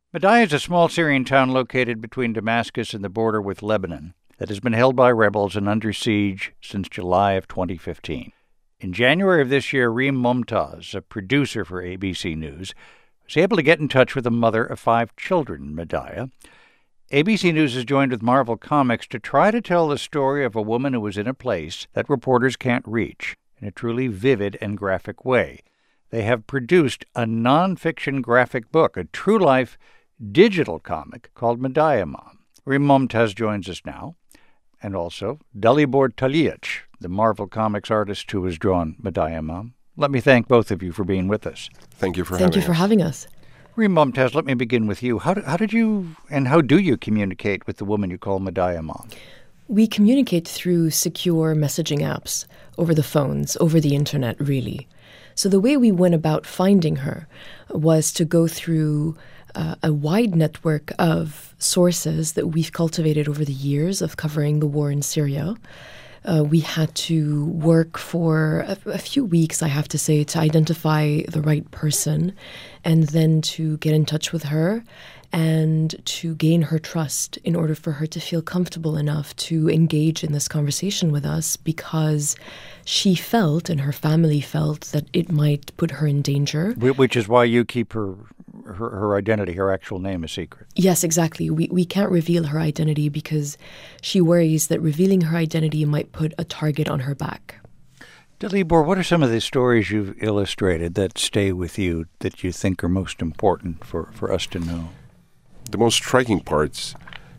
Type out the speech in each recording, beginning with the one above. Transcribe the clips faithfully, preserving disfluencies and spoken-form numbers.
Madaya is a small Syrian town located between Damascus and the border with Lebanon that has been held by rebels and under siege since July of twenty fifteen. In January of this year, Reem Momtaz, a producer for A B C News, was able to get in touch with the mother of five children in Madaya. A B C News has joined with Marvel Comics to try to tell the story of a woman who was in a place that reporters can't reach in a truly vivid and graphic way. They have produced a nonfiction graphic book, a true-life digital comic called Madaya Mom. Reem Momtaz joins us now, and also Dalibor Talic, the Marvel Comics artist who has drawn Madaya Mom. Let me thank both of you for being with us. Thank you for thank having us. Thank you for having us. Reem Momtaz, let me begin with you. How, do, how did you and how do you communicate with the woman you call Madaya Mom? We communicate through secure messaging apps, over the phones, over the internet, really. So the way we went about finding her was to go through uh, a wide network of sources that we've cultivated over the years of covering the war in Syria. Uh, we had to work for a, a few weeks, I have to say, to identify the right person and then to get in touch with her and to gain her trust in order for her to feel comfortable enough to engage in this conversation with us, because she felt and her family felt that it might put her in danger. Which is why you keep her her, her identity, her actual name, a secret. Yes, exactly. We we can't reveal her identity because she worries that revealing her identity might put a target on her back. Dalibor, what are some of the stories you've illustrated that stay with you that you think are most important for, for us to know? The most striking parts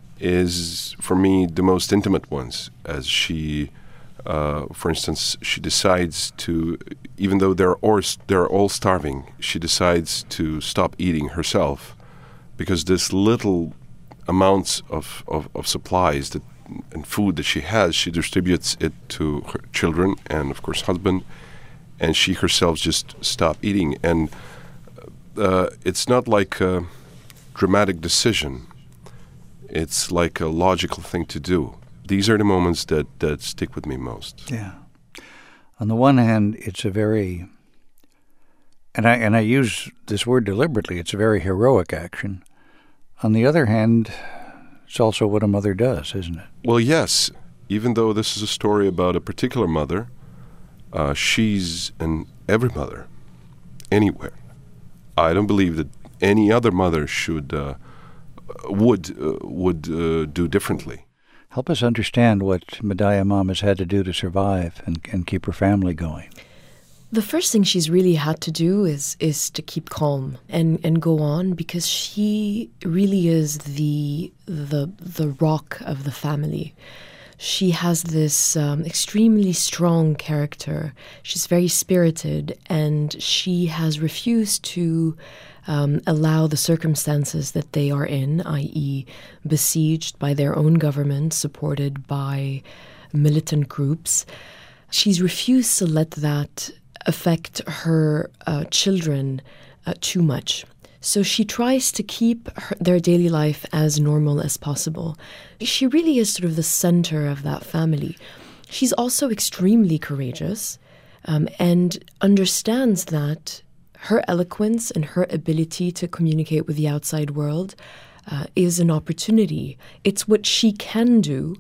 is, for me, the most intimate ones, as she, uh, for instance, she decides to, even though they're all, they're all starving, she decides to stop eating herself because this little amounts of, of, of supplies that and food that she has, she distributes it to her children and, of course, husband, and she herself just stop eating. And uh, it's not like a dramatic decision. It's like a logical thing to do. These are the moments that, that stick with me most. Yeah. On the one hand, it's a very, and I and I use this word deliberately, it's a very heroic action. On the other hand, it's also what a mother does, isn't it? Well, yes. Even though this is a story about a particular mother, uh, she's an every mother, anywhere. I don't believe that any other mother should uh, would uh, would uh, do differently. Help us understand what Madaya Mom has had to do to survive and, and keep her family going. The first thing she's really had to do is is to keep calm and, and go on, because she really is the the the rock of the family. She has this um, extremely strong character. She's very spirited, and she has refused to um, allow the circumstances that they are in, that is besieged by their own government, supported by militant groups. She's refused to let that affect her uh, children uh, too much. So she tries to keep her, their daily life as normal as possible. She really is sort of the center of that family. She's also extremely courageous um, and understands that her eloquence and her ability to communicate with the outside world uh, is an opportunity. It's what she can do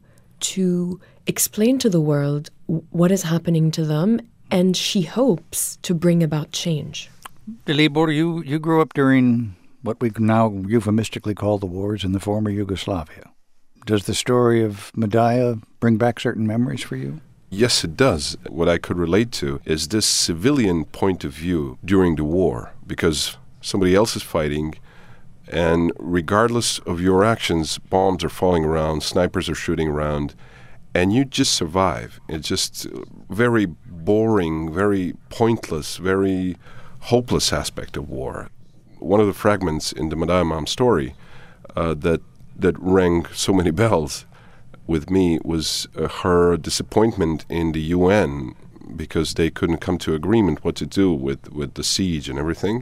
to explain to the world what is happening to them, and she hopes to bring about change. Dalibor, you, you grew up during what we now euphemistically call the wars in the former Yugoslavia. Does the story of Madaya bring back certain memories for you? Yes, it does. What I could relate to is this civilian point of view during the war, because somebody else is fighting, and regardless of your actions, bombs are falling around, snipers are shooting around, and you just survive. It's just very boring, very pointless, very hopeless aspect of war. One of the fragments in the Madaya Mom story uh, that that rang so many bells with me was uh, her disappointment in the U N because they couldn't come to agreement what to do with, with the siege and everything.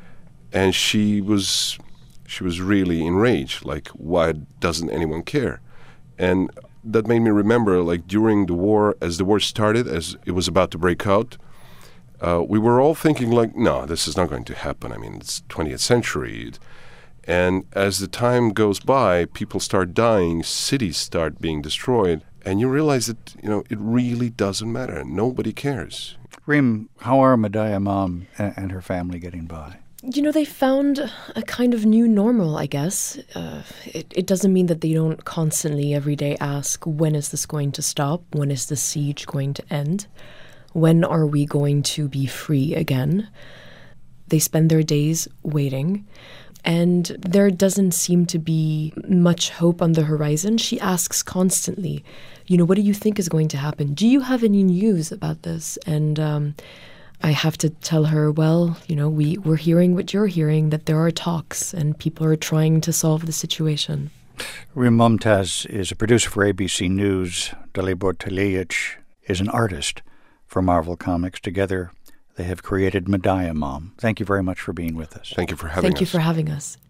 And she was she was really enraged, like, why doesn't anyone care? And that made me remember, like, during the war, as the war started, as it was about to break out, Uh, we were all thinking like, no, this is not going to happen. I mean, it's twentieth century. And as the time goes by, people start dying, cities start being destroyed, and you realize that, you know, it really doesn't matter. Nobody cares. Reem, how are Medaya Mom and her family getting by? You know, they found a kind of new normal, I guess. Uh, it, it doesn't mean that they don't constantly every day ask, when is this going to stop? When is the siege going to end? When are we going to be free again? They spend their days waiting, and there doesn't seem to be much hope on the horizon. She asks constantly, you know, what do you think is going to happen? Do you have any news about this? And um, I have to tell her, well, you know, we, we're hearing what you're hearing, that there are talks and people are trying to solve the situation. Reem Mumtaz is a producer for A B C News. Dalibor Talic is an artist for Marvel Comics. Together, they have created Medaya Mom. Thank you very much for being with us. Thank you for having Thank us. Thank you for having us.